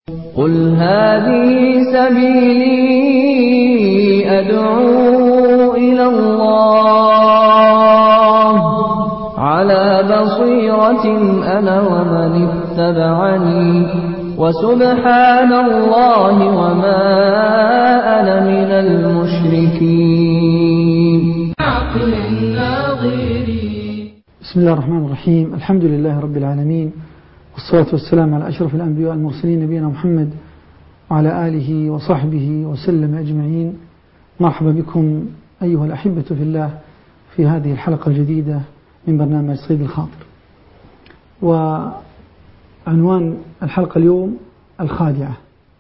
قل هذه سبيلي أدعو إلى الله على بصيرة أنا ومن اتبعني وسبحان الله وما أنا من المشركين. بسم الله الرحمن الرحيم. الحمد لله رب العالمين، والصلاة والسلام على أشرف الأنبياء والمرسلين نبينا محمد وعلى آله وصحبه وسلم أجمعين. مرحبا بكم أيها الأحبة في الله في هذه الحلقة الجديدة من برنامج صيد الخاطر. وعنوان الحلقة اليوم الخادعة.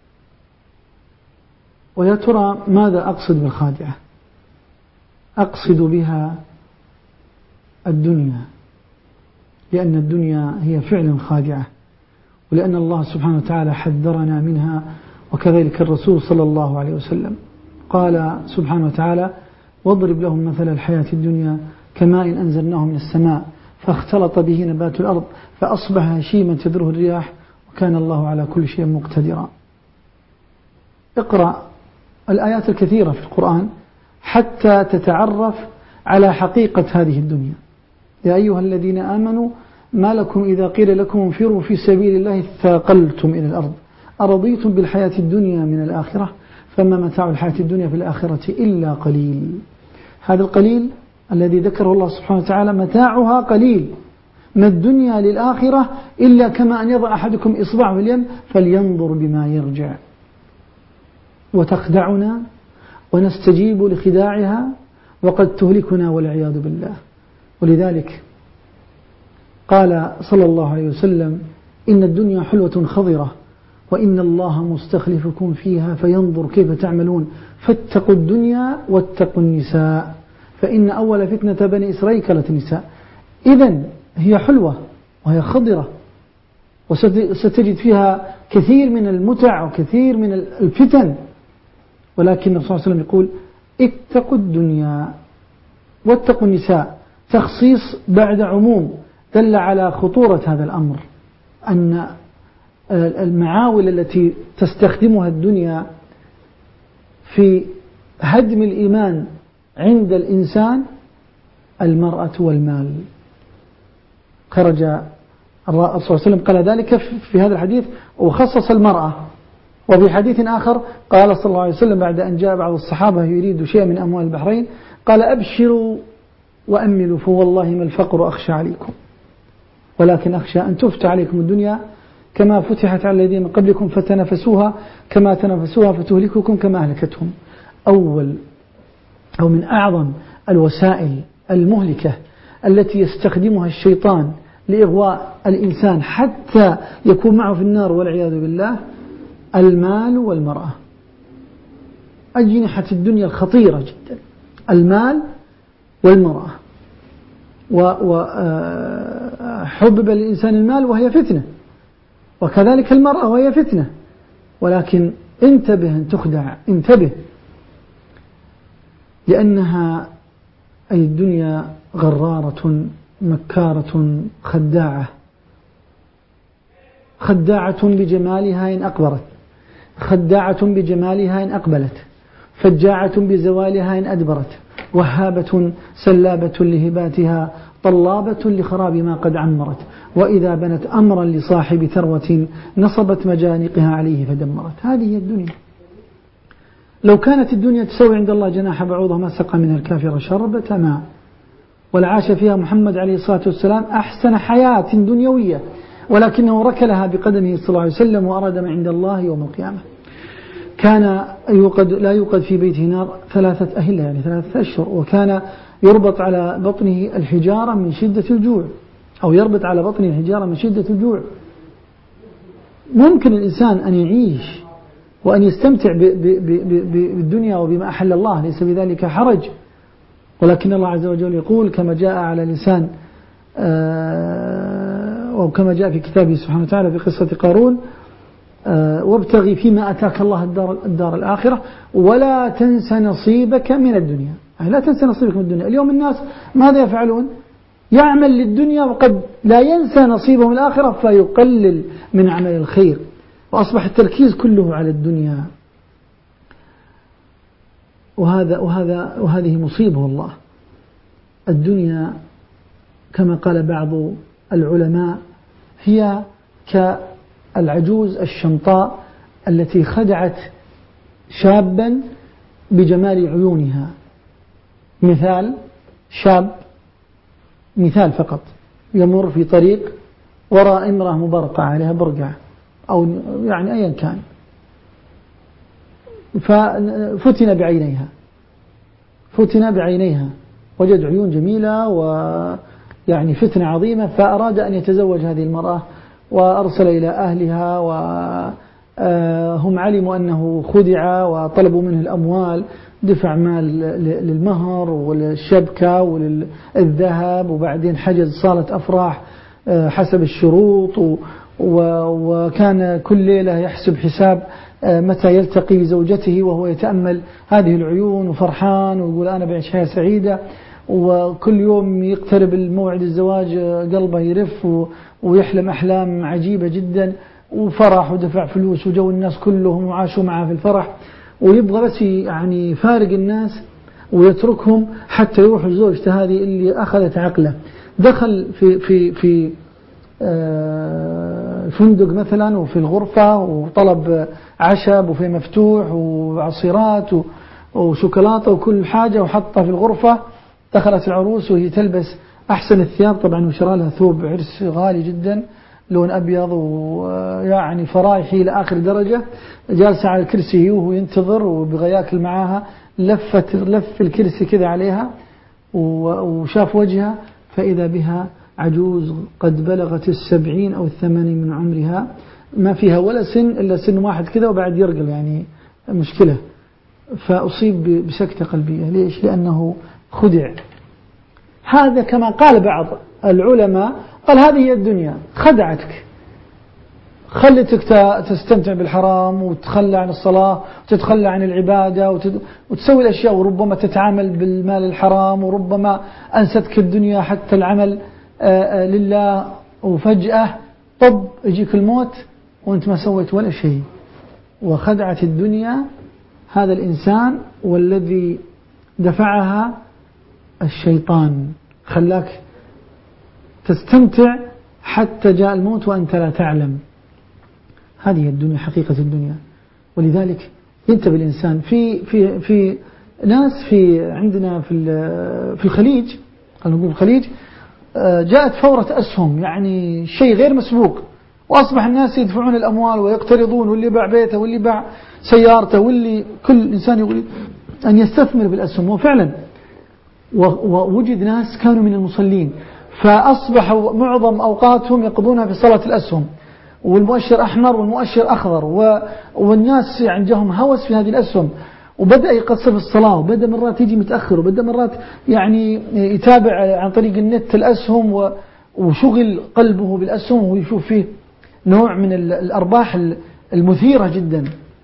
ويا ترى ماذا أقصد بالخادعة؟ أقصد بها الدنيا، لأن الدنيا هي فعلا خادعة، ولأن الله سبحانه وتعالى حذرنا منها، وكذلك الرسول صلى الله عليه وسلم قال سبحانه وتعالى: واضرب لهم مثل الحياة الدنيا كماء أنزلناه من السماء فاختلط به نبات الأرض فأصبح هشيما تذره الرياح وكان الله على كل شيء مقتدرا. اقرأ الآيات الكثيرة في القرآن حتى تتعرف على حقيقة هذه الدنيا. يا أيها الذين آمنوا ما لكم إذا قيل لكم انفروا في سبيل الله ثاقلتم إلى الأرض أرضيتم بالحياة الدنيا من الآخرة فما متاع الحياة الدنيا في الآخرة إلا قليل. هذا القليل الذي ذكره الله سبحانه وتعالى متاعها قليل. ما الدنيا للآخرة إلا كما أن يضع أحدكم إصبعه في اليم فلينظر بما يرجع. وتخدعنا ونستجيب لخداعها وقد تهلكنا والعياذ بالله. ولذلك قال صلى الله عليه وسلم: إن الدنيا حلوة خضرة وإن الله مستخلفكم فيها فينظر كيف تعملون فاتقوا الدنيا واتقوا النساء فإن أول فتنة بني إسرائيل كانت النساء. إذن هي حلوة وهي خضرة، وستجد فيها كثير من المتع وكثير من الفتن، ولكن النبي صلى الله عليه وسلم يقول: اتقوا الدنيا واتقوا النساء. تخصيص بعد عموم دل على خطورة هذا الأمر، أن المعاول التي تستخدمها الدنيا في هدم الإيمان عند الإنسان المرأة والمال. خرج الرسول صلى الله عليه وسلم قال ذلك في هذا الحديث وخصص المرأة. وفي حديث آخر قال صلى الله عليه وسلم بعد أن جاء بعض الصحابة يريد شيئا من أموال البحرين قال: أبشروا وأملوا فوالله ما الفقر أخشى عليكم ولكن أخشى أن تفتح عليكم الدنيا كما فتحت على الذين من قبلكم فتنافسوها كما تنافسوها فتهلككم كما أهلكتهم. من أعظم الوسائل المهلكة التي يستخدمها الشيطان لإغواء الإنسان حتى يكون معه في النار والعياذ بالله المال والمرأة. أجنحة الدنيا الخطيرة جدا المال والمرأة. وحبب الإنسان المال وهي فتنة، وكذلك المرأة وهي فتنة، ولكن انتبه أن تخدع، انتبه، لأنها أي الدنيا غرارة مكارة خداعة بجمالها إن أقبرت، خداعة بجمالها إن أقبلت، فجاعة بزوالها إن أدبرت، وهابة سلابة لهباتها، طلابة لخراب ما قد عمرت، وإذا بنت أمرا لصاحب ثروة نصبت مجانقها عليه فدمرت. هذه هي الدنيا. لو كانت الدنيا تسوي عند الله جناح بعوضة ما سقى منها الكافر شربة ماء، ولعاش فيها محمد عليه الصلاة والسلام أحسن حياة دنيوية، ولكنه ركلها بقدمه صلى الله عليه وسلم وأراد ما عند الله يوم القيامة. كان لا يوقد في بيته نار 3 أهلة يعني 3 أشهر، وكان يربط على بطنه الحجارة من شدة الجوع، أو يربط على بطنه الحجارة من شدة الجوع. ممكن الإنسان أن يعيش وأن يستمتع بالدنيا وبما أحل الله، ليس بذلك حرج، ولكن الله عز وجل يقول كما جاء على لسان وكما جاء في كتابه سبحانه وتعالى في قصة قارون: وابتغي فيما أتاك الله الدار الآخرة ولا تنس نصيبك من الدنيا. يعني لا تنسى نصيبك من الدنيا. اليوم الناس ماذا يفعلون؟ يعمل للدنيا وقد لا ينسى نصيبه من الآخرة فيقلل من عمل الخير. فأصبح التركيز كله على الدنيا، وهذه مصيبة والله. الدنيا كما قال بعض العلماء هي كالعجوز الشمطاء التي خدعت شابا بجمال عيونها. مثال، شاب، مثال فقط، يمر في طريق وراء امرأة مبرقعة عليها برقع أو يعني أيا كان، ففتن بعينيها، وجد عيون جميلة ويعني فتنة عظيمة، فأراد أن يتزوج هذه المرأة، وأرسل إلى أهلها، وهم علموا أنه خدع وطلبوا منه الأموال، دفع مال للمهر والشبكة وللذهب، وبعدين حجز صالة أفراح حسب الشروط، وكان كل ليلة يحسب حساب متى يلتقي بزوجته وهو يتأمل هذه العيون وفرحان ويقول أنا بعيش حياة سعيدة، وكل يوم يقترب الموعد الزواج قلبه يرف ويحلم أحلام عجيبة جدا، وفرح ودفع فلوس وجو الناس كلهم وعاشوا معه في الفرح، ويبغى بس يعني فارق الناس ويتركهم حتى يروح لزوجته هذه اللي أخذت عقله. دخل في فندق مثلا وفي الغرفة وطلب عشاء وفي مفتوح وعصيرات وشوكولاتة وكل حاجة وحطها في الغرفة. دخلت العروس وهي تلبس أحسن الثياب طبعا، وشرى لها ثوب عرس غالي جدا لون أبيض ويعني فرايحي لآخر درجة، جالسة على الكرسي وهو ينتظر وبغى ياكل معاها، لف الكرسي كذا عليها وشاف وجهها، فإذا بها عجوز قد بلغت 70 أو 80 من عمرها، ما فيها ولا سن إلا سن واحد كذا وبعد يرقل، يعني مشكلة. فأصيب بسكتة قلبية. ليش؟ لأنه خدع. هذا كما قال بعض العلماء، قال هذه هي الدنيا، خدعتك، خلتك تستمتع بالحرام وتتخلى عن الصلاة وتتخلى عن العبادة وتسوي الأشياء، وربما تتعامل بالمال الحرام، وربما أنستك الدنيا حتى العمل لله، وفجأة طب يجيك الموت وانت ما سويت ولا شيء. وخدعت الدنيا هذا الإنسان، والذي دفعها الشيطان، خلاك تستمتع حتى جاء الموت وأنت لا تعلم. هذه الدنيا، حقيقة الدنيا. ولذلك ينتبه الإنسان. في ناس عندنا في الخليج، خلينا نقول الخليج، جاءت فورة أسهم، يعني شيء غير مسبوق، وأصبح الناس يدفعون الأموال ويقترضون، واللي باع بيته واللي باع سيارته، واللي كل إنسان يريد أن يستثمر بالأسهم. وفعلا ووجد ناس كانوا من المصلين، فأصبحوا معظم أوقاتهم يقضونها في صلاة الأسهم، والمؤشر أحمر والمؤشر أخضر، والناس عندهم هوس في هذه الأسهم، وبدأ يقصر في الصلاة، وبدأ مرات يجي متأخر، وبدأ مرات يعني يتابع عن طريق النت الأسهم، وشغل قلبه بالأسهم، ويشوف فيه نوع من الأرباح المثيرة جدا.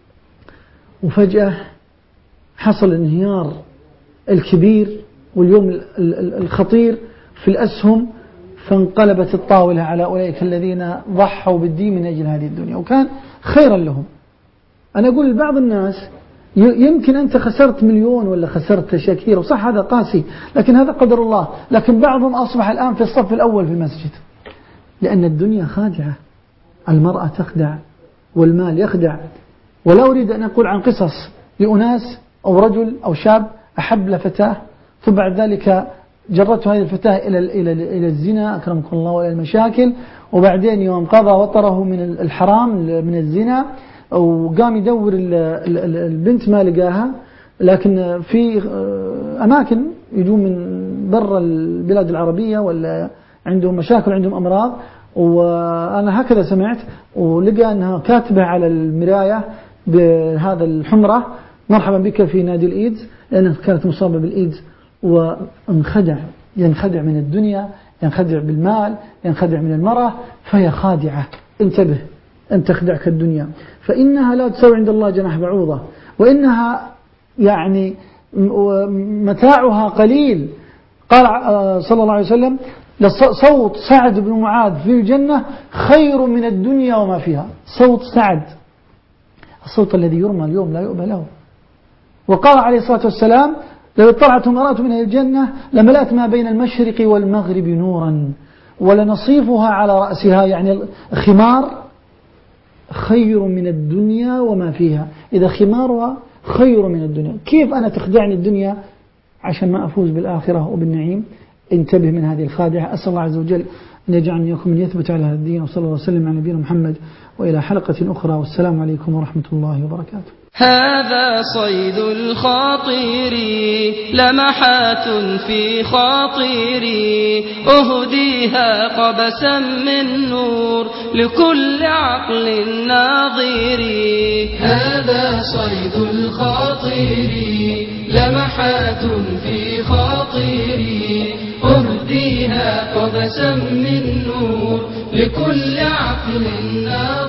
وفجأة حصل الانهيار الكبير واليوم الخطير في الأسهم، فانقلبت الطاولة على أولئك الذين ضحوا بالدين من أجل هذه الدنيا، وكان خيرا لهم. أنا أقول لبعض الناس يمكن أنت خسرت مليون ولا خسرت أشياء كثيرة، وصح هذا قاسي، لكن هذا قدر الله. لكن بعضهم أصبح الآن في الصف الأول في المسجد، لأن الدنيا خادعة. المرأة تخدع والمال يخدع. ولا أريد أن أقول عن قصص لأناس أو رجل أو شاب أحب لفتاة، ثم بعد ذلك جرته هذه الفتاة إلى الزنا أكرمكم الله وإلى المشاكل، وبعدين يوم قضى وطره من الحرام من الزنا، وقام يدور البنت ما لقاها. لكن في أماكن يجون من برا البلاد العربية ولا عندهم مشاكل، عندهم أمراض، وأنا هكذا سمعت، ولقى أنها كاتبة على المراية بهذا الحمرة مرحبا بك في نادي الإيدز، لأنها كانت مصابة بالإيدز. وانخدع، ينخدع من الدنيا، ينخدع بالمال، ينخدع من المرأة، فهي خادعة. انتبه، أن تخدعك الدنيا، فإنها لا تساوي عند الله جناح بعوضة، وإنها يعني متاعها قليل. قال صلى الله عليه وسلم: صوت سعد بن معاذ في الجنة خير من الدنيا وما فيها. صوت سعد الصوت الذي يرمى اليوم لا يؤبى له. وقال عليه الصلاة والسلام لو اطلعت امرأة من الجنة لملأت ما بين المشرق والمغرب نورا ولنصيفها على رأسها، يعني الخمار خير من الدنيا وما فيها، إذا خمارها خير من الدنيا. كيف أنا تخدعني الدنيا عشان ما أفوز بالآخرة وبالنعيم؟ انتبه من هذه الخادعة. أسأل الله عز وجل أن يجعلني وإياكم من يثبت على هذا الدين، وصلى الله وسلم على نبينا محمد وإلى حلقة أخرى، والسلام عليكم ورحمة الله وبركاته. هذا صيد الخاطر لمحات في خاطري أهديها قبسا من نور لكل عقل ناظر. هذا صيد الخاطر لمحات في خاطري أهديها قبسا من نور لكل عقل ناظر.